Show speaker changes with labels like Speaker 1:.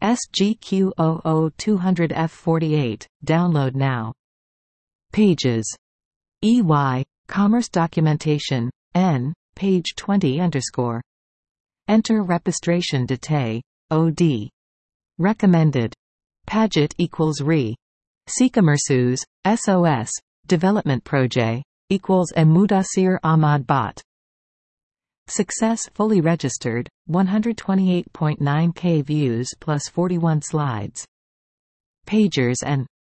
Speaker 1: SGQ00200F48, download now. Pages. EY, Commerce Documentation, N, page 20 _ Enter Registration Detail, OD. Recommended. Paget equals re. Sikamersus, SOS, Development Project, equals Mudassir Ahmad Bot. Success fully registered, 128.9K views plus 41 slides. Pagers and